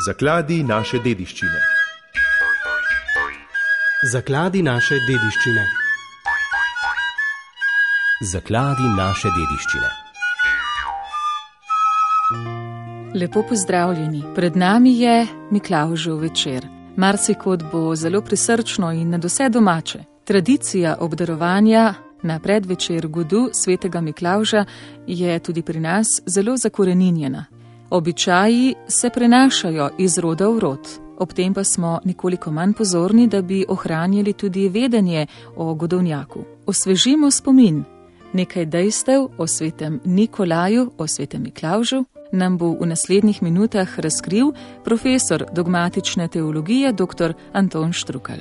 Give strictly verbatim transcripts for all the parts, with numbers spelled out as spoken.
Zakladi naše dediščine. Zakladi naše dediščine. Zakladi naše dediščine. Lepo pozdravljeni. Pred nami je Miklavžev večer. Marsikod bo zelo prisrčno in nadvse domače. Tradicija obdarovanja na predvečer godu svetega Miklavža je tudi pri nas zelo zakoreninjena. Običaji se prenašajo iz roda v rod. Ob tem pa smo nekoliko manj pozorni, da bi ohranjali tudi vedenje o godovnjaku. Osvežimo spomin. Nekaj dejstev o svetem Nikolaju, o svetem Miklavžu nam bo v naslednjih minutah razkril profesor dogmatične teologije dr. Anton Štrukelj.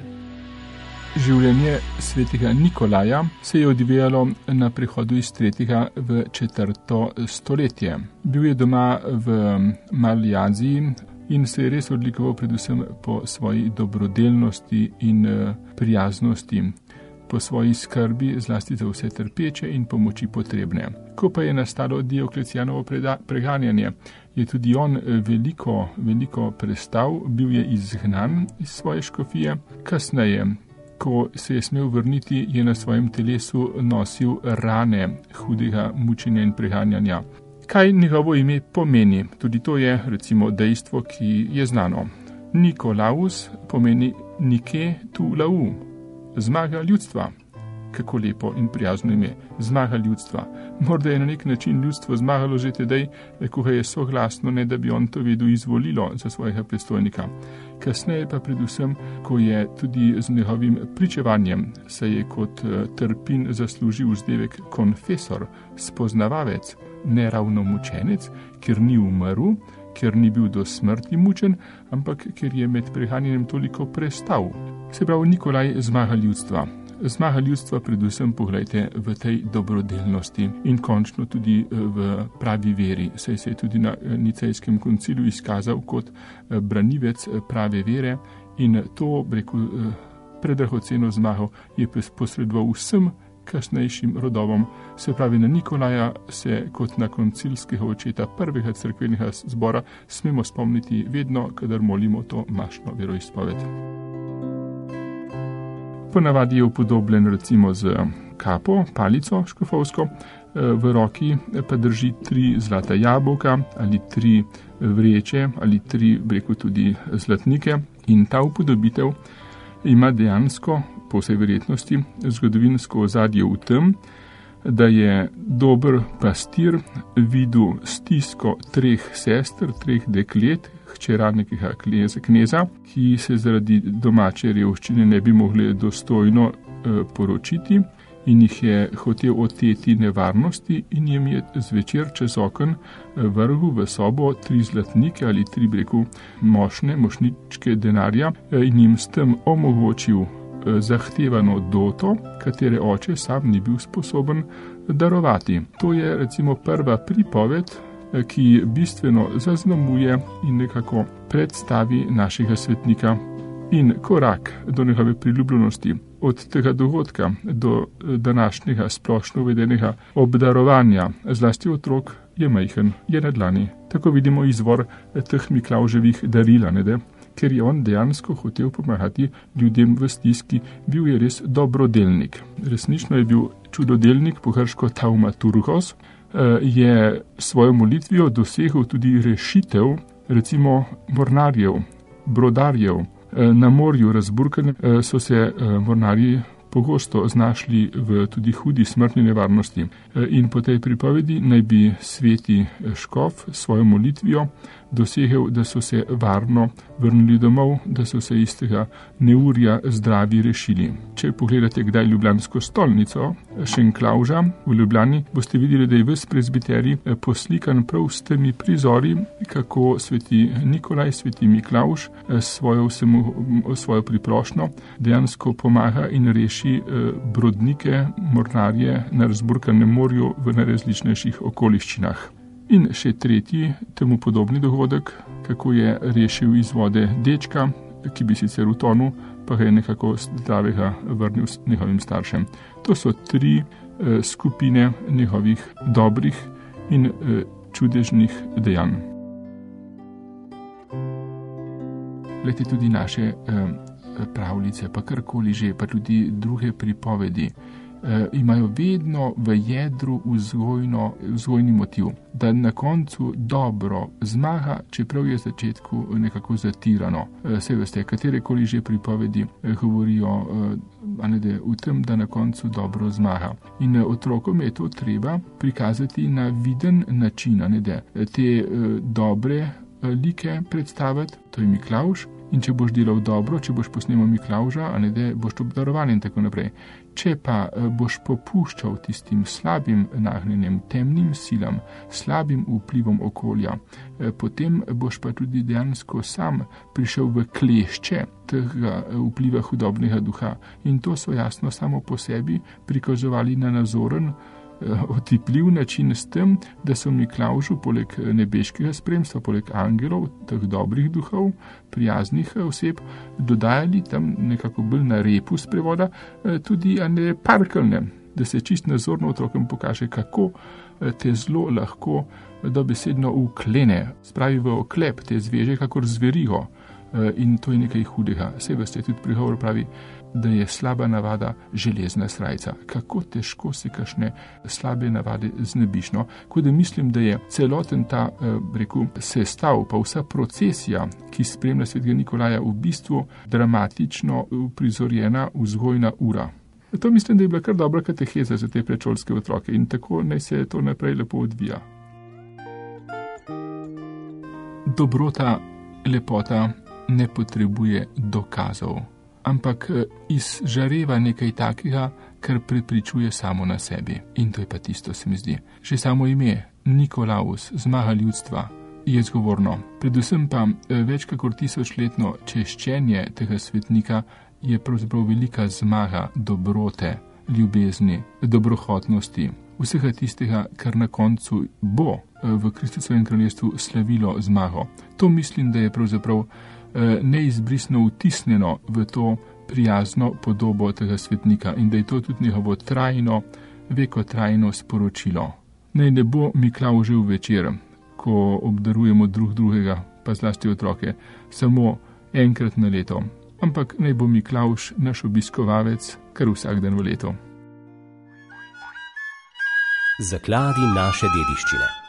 Življenje svetega Nikolaja se je odvijalo na prihodu iz tretjega v četrto stoletje. Bil je doma v Mali Aziji in se je res odlikoval predvsem po svoji dobrodelnosti in prijaznosti, po svoji skrbi zlasti za vse trpeče in pomoči potrebne. Ko pa je nastalo Dioklecianovo preganjanje, je tudi on veliko, veliko prestal, bil je izgnan iz svoje škofije. Kasneje, ko se je smel vrniti, je na svojem telesu nosil rane hudega mučenja in preganjanja. Kaj njegovo ime pomeni? Tudi to je recimo dejstvo, ki je znano. Nikolaus pomeni Nike tu lau, zmaga ljudstva. Kako lepo in prijazno ime, zmaga ljudstva. Morda je na nek način ljudstvo zmagalo že tedaj, ko ga je soglasno, ne da bi on to vedel, izvolilo za svojega predstojnika. Kasneje pa predvsem, ko je tudi z njegovim pričevanjem se je kot trpin zaslužil vzdevek konfesor, spoznavavec, ne ravno mučenec, ker ni umrl, ker ni bil do smrti mučen, ampak ker je med preganjanjem toliko prestal. Se pravi, Nikolaj zmaga ljudstva. Zmaga ljudstva predvsem, poglejte, v tej dobrodelnosti in končno tudi v pravi veri. Saj se je tudi na Nicejskem koncilu izkazal kot branivec prave vere in to, rekel, predragoceno zmago je posredoval vsem kasnejšim rodovom. Se pravi, na Nikolaja se kot na koncilskega očeta prvega cerkvenega zbora smemo spomniti vedno, kadar molimo to mašno veroizpoved. Ponavadi je upodobljen recimo z kapo, palico škofovsko, v roki pa drži tri zlata jabolka ali tri vreče ali tri, rekel, tudi zlatnike, in ta upodobitev ima dejansko, po vsej verjetnosti, zgodovinsko ozadje v tem, da je dober pastir videl stisko treh sester, treh deklet, hčera nekega kneza, ki se zaradi domače revščine ne bi mogli dostojno e, poročiti in jih je hotel oteti nevarnosti in jim je zvečer čez oken vrgel v sobo tri zlatnike ali tri, breku, mošne, mošničke denarja in jim s tem omogočil zahtevano doto, katere oče sam ni bil sposoben darovati. To je recimo prva pripoved, ki bistveno zaznamuje in nekako predstavi našega svetnika. In korak do njegove priljubljenosti od tega dogodka do današnjega splošno uvedenega obdarovanja, zlasti otrok, je majhen, je na dlani. Tako vidimo izvor teh Miklavževih darila, ne de? Ker je on dejansko hotel pomagati ljudem v stiski, bil je res dobrodelnik. Resnično je bil čudodelnik, po grško taumaturgos, je svojo molitvijo dosegel tudi rešitev, recimo mornarjev, brodarjev. Na morju razburkanem so se mornarji pogosto znašli v tudi hudi smrtni nevarnosti. In po tej pripovedi naj bi sveti škof svojo molitvijo dosegel, da so se varno vrnili domov, da so se iz tega neurja zdravi rešili. Če pogledate kdaj ljubljansko stolnico Šenklauža v Ljubljani, boste videli, da je ves prezbiterij poslikan prav s temi prizori, kako sveti Nikolaj, sveti Miklavž svojo, vsemu, svojo priprošnjo dejansko pomaga in reši brodnike, mornarje na razburkanem morju v najrazličnejših okoliščinah. In še tretji temu podobni dogodek, kako je rešil iz vode dečka, ki bi sicer utonil, pa ga je nekako zdravega vrnil s njegovim staršem. To so tri eh, skupine njegovih dobrih in eh, čudežnih dejanj. Glede tudi naše eh, pravljice, pa karkoli že, pa tudi druge pripovedi, eh, imajo vedno v jedru vzgojno, vzgojni motiv, da na koncu dobro zmaga, čeprav je v začetku nekako zatirano. Eh, saj veste, katerekoli že pripovedi eh, govorijo eh, anede, v tem, da na koncu dobro zmaga. In eh, otrokom je to treba prikazati na viden način, anede, te eh, dobre eh, like predstaviti, to je Miklavž. In če boš delal dobro, če boš posnemal Miklavža, a ne da boš obdarovan in tako naprej. Če pa boš popuščal tistim slabim nagnjenjem, temnim silam, slabim vplivom okolja, potem boš pa tudi dejansko sam prišel v klešče tega vpliva hudobnega duha. In to so jasno samo po sebi prikazovali na nazoren, otipljiv način s tem, da so Miklavžu poleg nebeškega spremstva, poleg angelov, teh dobrih duhov, prijaznih oseb, dodajali tam nekako bolj na repu sprevoda tudi ane parkelne, da se čist nazorno otrokom pokaže, kako te zelo lahko dobesedno uklene, spravi v oklep, te zveže kakor zverigo. In to je nekaj hudega. Saj veste, tudi prigovor pravi, da je slaba navada železna srajca. Kako težko se kakšne slabe navade znebiš. No? Ko da mislim, da je celoten ta, rekel, sestav, pa vsa procesija, ki spremlja svetega Nikolaja, v bistvu dramatično prizorjena vzgojna ura. To mislim, da je bila kar dobra kateheza za te predšolske otroke in tako naj se to naprej lepo odvija. Dobrota, lepota ne potrebuje dokazov, ampak izžareva nekaj takega, kar prepričuje samo na sebi. In to je pa tisto, se mi zdi. Že samo ime, Nikolaus, zmaga ljudstva, je zgovorno. Predvsem pa več kakor tisočletno češčenje tega svetnika je pravzaprav velika zmaga dobrote, ljubezni, dobrohotnosti, vsega tistega, kar na koncu bo v Kristusovem kraljestvu slavilo zmago. To mislim, da je pravzaprav neizbrisno vtisnjeno v to prijazno podobo tega svetnika in da je to tudi njegovo trajno, vekotrajno sporočilo. Naj ne bo Miklavžev večer, ko obdarujemo drug drugega, pa zlasti otroke, samo enkrat na leto, ampak naj bo Miklavž naš obiskovalec kar vsak dan v letu. Zakladi naše dediščine.